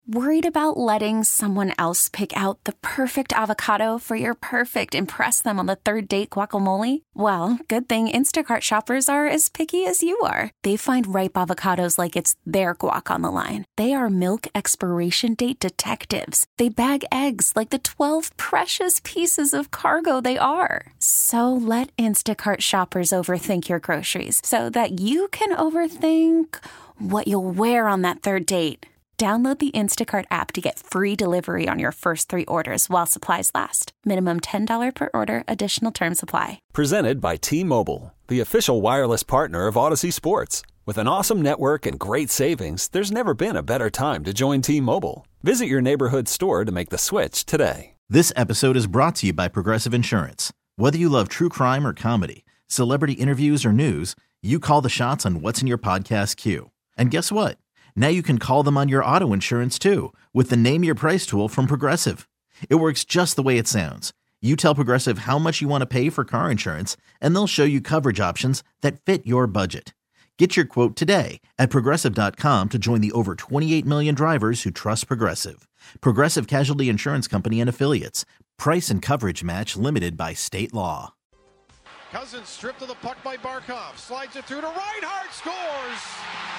Worried about letting someone else pick out the perfect avocado for your perfect impress them on the third date guacamole? Well, good thing Instacart shoppers are as picky as you are. They find ripe avocados like it's their guac on the line. They are milk expiration date detectives. They bag eggs like the 12 precious pieces of cargo they are. So let Instacart shoppers overthink your groceries so that you can overthink what you'll wear on that third date. Download the Instacart app to get free delivery on your first 3 orders while supplies last. Minimum $10 per order. Additional terms apply. Presented by T-Mobile, the official wireless partner of Odyssey Sports. With an awesome network and great savings, there's never been a better time to join T-Mobile. Visit your neighborhood store to make the switch today. This episode is brought to you by Progressive Insurance. Whether you love true crime or comedy, celebrity interviews or news, you call the shots on what's in your podcast queue. And guess what? Now you can call them on your auto insurance too with the Name Your Price tool from Progressive. It works just the way it sounds. You tell Progressive how much you want to pay for car insurance, and they'll show you coverage options that fit your budget. Get your quote today at Progressive.com to join the over 28 million drivers who trust Progressive. Progressive Casualty Insurance Company and Affiliates. Price and coverage match limited by state law. Cousins stripped of the puck by Barkov. Slides it through to Reinhart. Scores!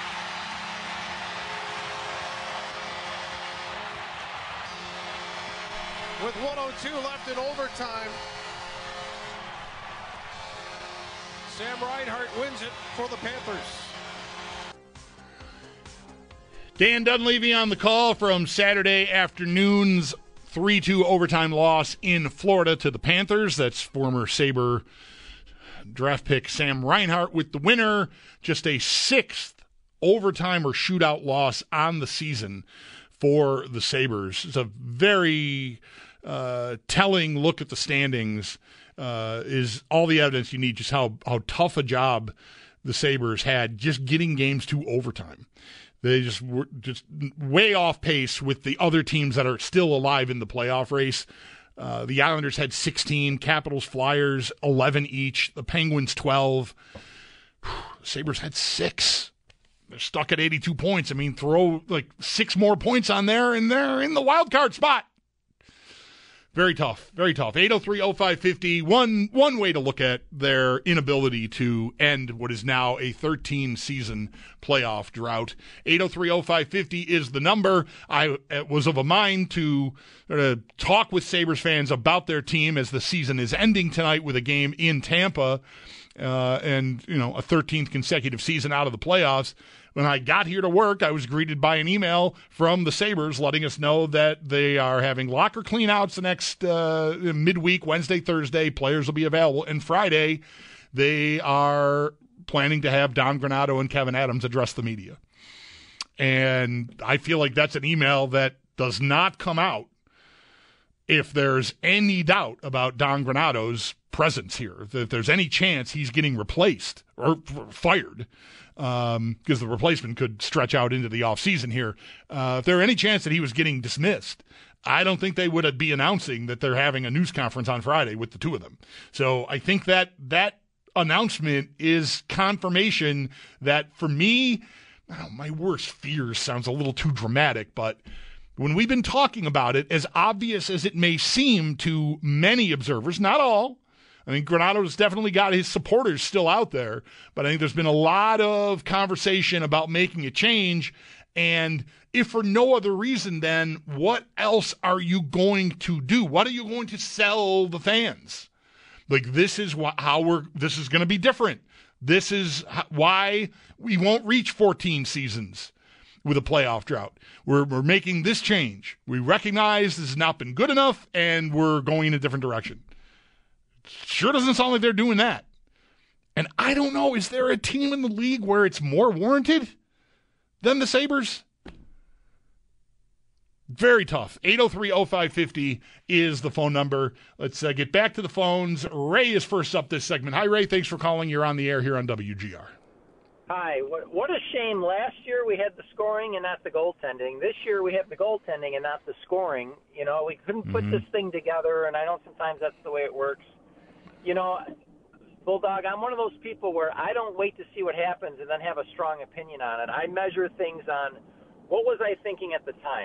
With 1:02 left in overtime, Sam Reinhart wins it for the Panthers. Dan Dunleavy on the call from Saturday afternoon's 3-2 overtime loss in Florida to the Panthers. That's former Sabre draft pick Sam Reinhart with the winner. Just a 6th overtime or shootout loss on the season for the Sabres. It's a very telling look at the standings. Is all the evidence you need just how tough a job the Sabres had just getting games to overtime. They just were just way off pace with the other teams that are still alive in the playoff race. The Islanders had 16, Capitals, Flyers 11 each, the Penguins 12. Sabres had 6. They're stuck at 82 points. I mean, throw like 6 more points on there, and they're in the wild card spot. Very tough, very tough. 803-0550, one way to look at their inability to end what is now a 13-season playoff drought. 803-0550 is the number. I was of a mind to talk with Sabres fans about their team as the season is ending tonight with a game in Tampa and, a 13th consecutive season out of the playoffs. When I got here to work, I was greeted by an email from the Sabres letting us know that they are having locker cleanouts the next midweek, Wednesday, Thursday. Players will be available. And Friday, they are planning to have Don Granato and Kevin Adams address the media. And I feel like that's an email that does not come out if there's any doubt about Don Granato's presence here, if there's any chance he's getting replaced or fired. Because the replacement could stretch out into the offseason here. If there were any chance that he was getting dismissed, I don't think they would be announcing that they're having a news conference on Friday with the two of them. So I think that announcement is confirmation that, for me, my worst fears sounds a little too dramatic, but when we've been talking about it, as obvious as it may seem to many observers, not all, I think Granato's definitely got his supporters still out there, but I think there's been a lot of conversation about making a change. And if for no other reason, then what else are you going to do? What are you going to sell the fans? Like, this is this is going to be different. This is why we won't reach 14 seasons with a playoff drought. We're making this change. We recognize this has not been good enough, and we're going in a different direction. Sure doesn't sound like they're doing that. And I don't know, is there a team in the league where it's more warranted than the Sabres? Very tough. 803-0550 is the phone number. Let's get back to the phones. Ray is first up this segment. Hi, Ray. Thanks for calling. You're on the air here on WGR. Hi. What a shame. Last year we had the scoring and not the goaltending. This year we have the goaltending and not the scoring. We couldn't put this thing together, and I know sometimes that's the way it works. Bulldog, I'm one of those people where I don't wait to see what happens and then have a strong opinion on it. I measure things on what was I thinking at the time.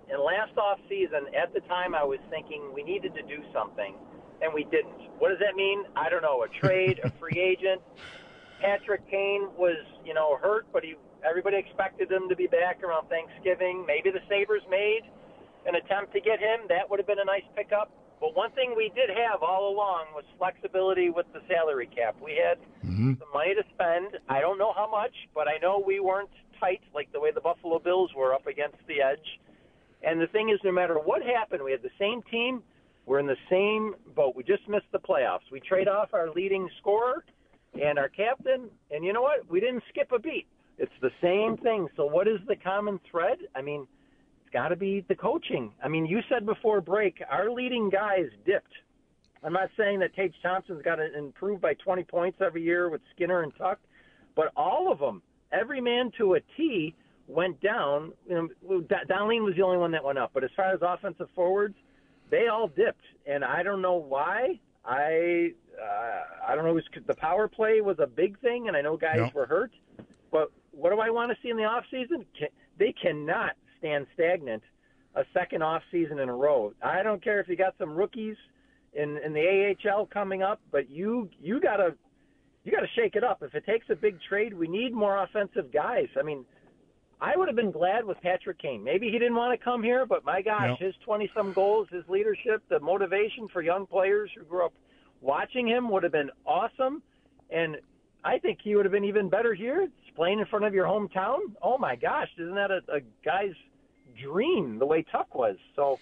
And last off season, at the time, I was thinking we needed to do something, and we didn't. What does that mean? I don't know. A trade, a free agent. Patrick Kane was, hurt, but everybody expected him to be back around Thanksgiving. Maybe the Sabres made an attempt to get him. That would have been a nice pickup. But one thing we did have all along was flexibility with the salary cap. We had some money to spend. I don't know how much, but I know we weren't tight like the way the Buffalo Bills were up against the edge. And the thing is, no matter what happened, we had the same team. We're in the same boat. We just missed the playoffs. We trade off our leading scorer and our captain, and you know what? We didn't skip a beat. It's the same thing. So what is the common thread? I mean, it's got to be the coaching. I mean, you said before break, our leading guys dipped. I'm not saying that Tage Thompson's got to improve by 20 points every year with Skinner and Tuck, but all of them, every man to a T, went down. Dahlin was the only one that went up. But as far as offensive forwards, they all dipped, and I don't know why. I don't know. The power play was a big thing, and I know guys were hurt. But what do I want to see in the offseason? They cannot stand stagnant a second offseason in a row. I don't care if you got some rookies in the AHL coming up, but you gotta shake it up. If it takes a big trade, we need more offensive guys. I mean, I would have been glad with Patrick Kane. Maybe he didn't want to come here, but my gosh, his 20-some goals, his leadership, the motivation for young players who grew up watching him would have been awesome. And I think he would have been even better here, playing in front of your hometown. Oh, my gosh, isn't that a guy's dream, the way Tuck was? So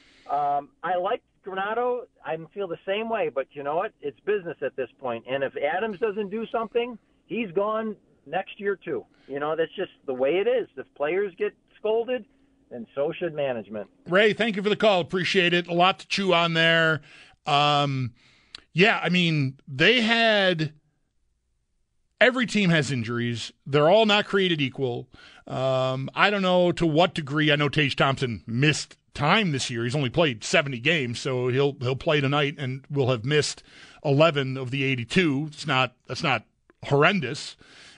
I like Granato. I feel the same way, but you know what? It's business at this point. And if Adams doesn't do something, he's gone next year too. That's just the way it is. If players get scolded, then so should management. Ray, thank you for the call. Appreciate it. A lot to chew on there. I mean, every team has injuries. They're all not created equal. I don't know to what degree. I know Tage Thompson missed time this year. He's only played 70 games, so he'll play tonight and will have missed 11 of the 82. That's not horrendous.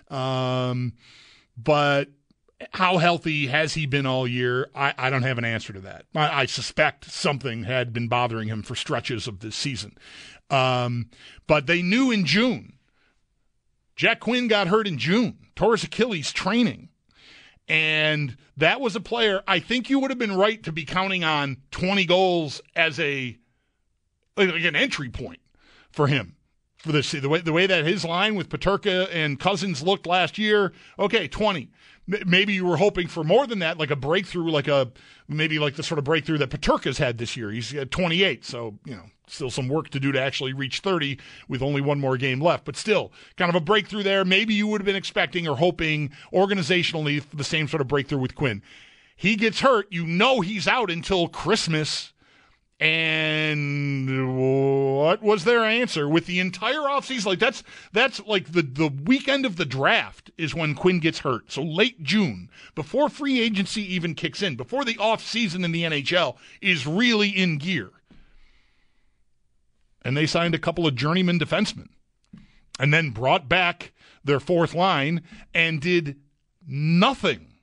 But how healthy has he been all year? I don't have an answer to that. I suspect something had been bothering him for stretches of this season. But they knew in June. Jack Quinn got hurt in June, tore his Achilles training. And that was a player, I think you would have been right to be counting on 20 goals as an entry point for him. For the way that his line with Peterka and Cousins looked last year, okay, 20. Maybe you were hoping for more than that, like a breakthrough, maybe like the sort of breakthrough that Peterka's had this year. He's at 28, so still some work to do to actually reach 30 with only one more game left. But still, kind of a breakthrough there. Maybe you would have been expecting or hoping organizationally the same sort of breakthrough with Quinn. He gets hurt. He's out until Christmas. And what was their answer with the entire offseason? Like that's like the weekend of the draft is when Quinn gets hurt. So late June, before free agency even kicks in, before the offseason in the NHL is really in gear. And they signed a couple of journeyman defensemen and then brought back their fourth line and did nothing.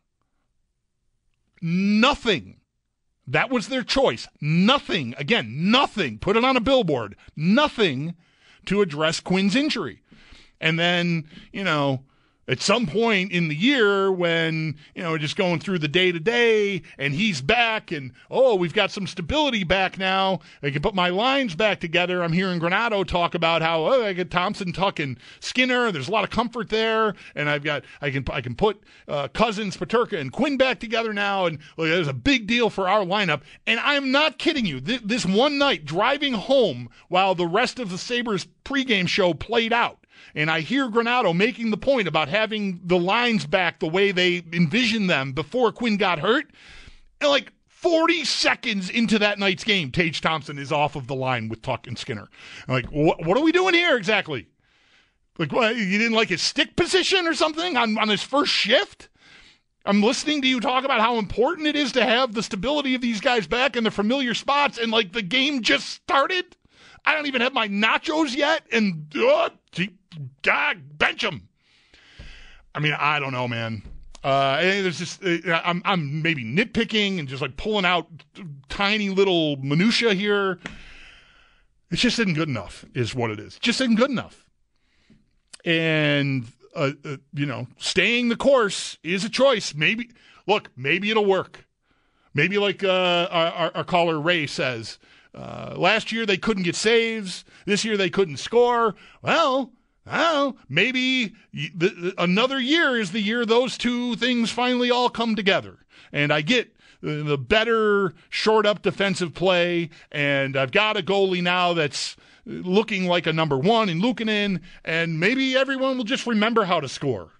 Nothing. That was their choice. Nothing. Again, nothing. Put it on a billboard. Nothing to address Quinn's injury. And then, at some point in the year when, just going through the day-to-day and he's back and, we've got some stability back now. I can put my lines back together. I'm hearing Granato talk about how, I got Thompson, Tuck, and Skinner. There's a lot of comfort there. And I can put Cousins, Peterka, and Quinn back together now. And there's a big deal for our lineup. And I'm not kidding you. This one night, driving home while the rest of the Sabres pregame show played out, and I hear Granato making the point about having the lines back the way they envisioned them before Quinn got hurt. And 40 seconds into that night's game, Tage Thompson is off of the line with Tuck and Skinner. I'm what are we doing here exactly? What, you didn't like his stick position or something on his first shift? I'm listening to you talk about how important it is to have the stability of these guys back in their familiar spots, and the game just started. I don't even have my nachos yet, and God, bench him. I mean, I don't know, man. There's just I'm maybe nitpicking and just like pulling out tiny little minutia here. It just isn't good enough, is what it is. It just isn't good enough. And staying the course is a choice. Maybe it'll work. Maybe like our caller Ray says, last year they couldn't get saves. This year they couldn't score. Well, maybe another year is the year those two things finally all come together. And I get the better short up defensive play, and I've got a goalie now that's looking like a number one in Luukkonen, and maybe everyone will just remember how to score.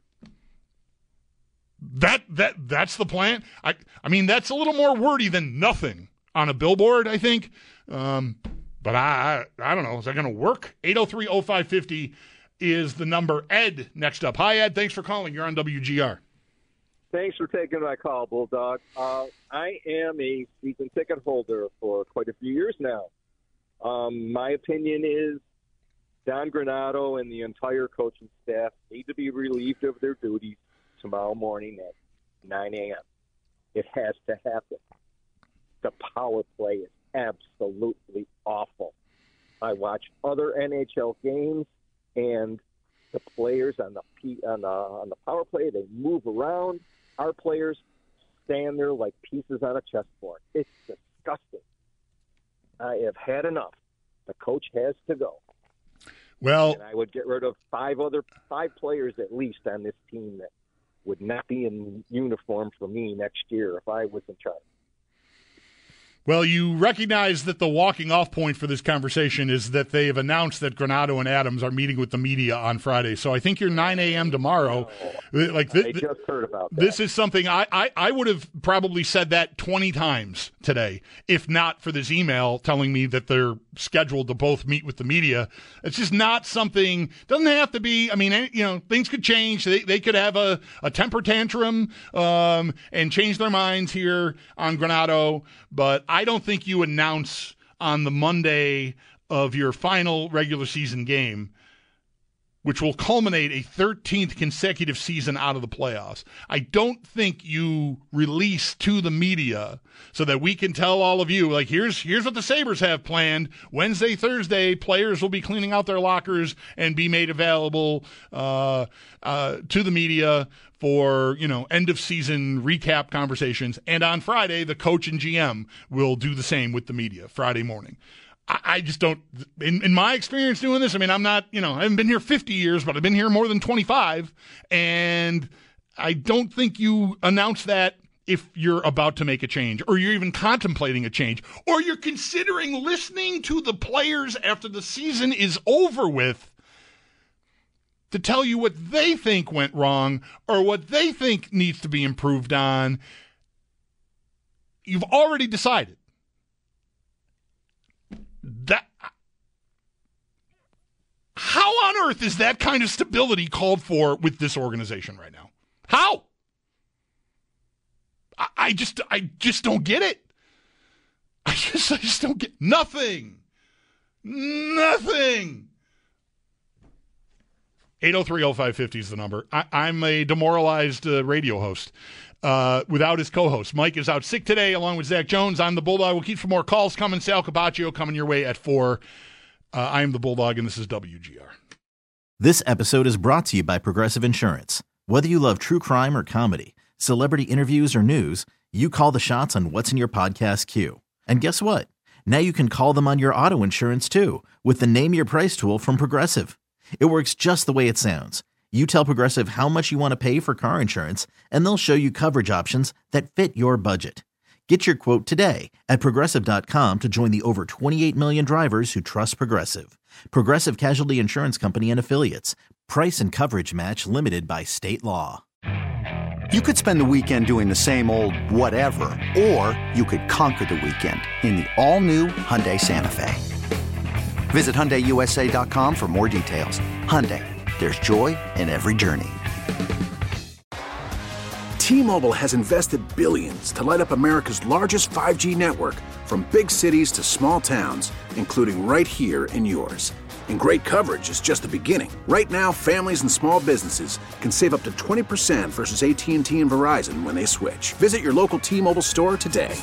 That's the plan. I mean, that's a little more wordy than nothing on a billboard, I think. But I don't know. Is that going to work? 803-0550 is the number. Ed, next up. Hi, Ed. Thanks for calling. You're on WGR. Thanks for taking my call, Bulldog. I am a season ticket holder for quite a few years now. My opinion is Don Granato and the entire coaching staff need to be relieved of their duties tomorrow morning at 9 a.m. It has to happen. The power play is absolutely awful. I watch other NHL games, and the players on the power play, they move around. Our players stand there like pieces on a chessboard. It's disgusting. I have had enough. The coach has to go. Well, and I would get rid of five players at least on this team that would not be in uniform for me next year if I was in charge. Well, you recognize that the walking off point for this conversation is that they have announced that Granato and Adams are meeting with the media on Friday. So I think your 9 a.m. tomorrow. I just heard about that. This is something I would have probably said that 20 times today, if not for this email telling me that they're scheduled to both meet with the media. It's just not something, doesn't have to be, I mean, things could change. They could have a temper tantrum and change their minds here on Granato, but I don't think you announce on the Monday of your final regular season game, which will culminate a 13th consecutive season out of the playoffs. I don't think you release to the media so that we can tell all of you, like, here's what the Sabres have planned. Wednesday, Thursday, players will be cleaning out their lockers and be made available to the media for, end of season recap conversations. And on Friday, the coach and GM will do the same with the media Friday morning. I just don't, in my experience doing this, I mean, I'm not, I haven't been here 50 years, but I've been here more than 25. And I don't think you announce that if you're about to make a change, or you're even contemplating a change, or you're considering listening to the players after the season is over with to tell you what they think went wrong or what they think needs to be improved on. You've already decided. How on earth is that kind of stability called for with this organization right now? How? I just don't get it. I just don't get nothing. 803-0550 is the number. I'm a demoralized radio host without his co-host. Mike is out sick today, along with Zach Jones. I'm the Bulldog. We'll keep some more calls coming. Sal Capaccio coming your way at 4. I am the Bulldog, and this is WGR. This episode is brought to you by Progressive Insurance. Whether you love true crime or comedy, celebrity interviews or news, you call the shots on what's in your podcast queue. And guess what? Now you can call them on your auto insurance, too, with the Name Your Price tool from Progressive. It works just the way it sounds. You tell Progressive how much you want to pay for car insurance, and they'll show you coverage options that fit your budget. Get your quote today at Progressive.com to join the over 28 million drivers who trust Progressive. Progressive Casualty Insurance Company and Affiliates. Price and coverage match limited by state law. You could spend the weekend doing the same old whatever, or you could conquer the weekend in the all-new Hyundai Santa Fe. Visit HyundaiUSA.com for more details. Hyundai, there's joy in every journey. T-Mobile has invested billions to light up America's largest 5G network, from big cities to small towns, including right here in yours. And great coverage is just the beginning. Right now, families and small businesses can save up to 20% versus AT&T and Verizon when they switch. Visit your local T-Mobile store today.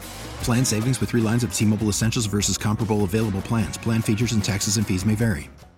Plan savings with 3 lines of T-Mobile Essentials versus comparable available plans. Plan features and taxes and fees may vary.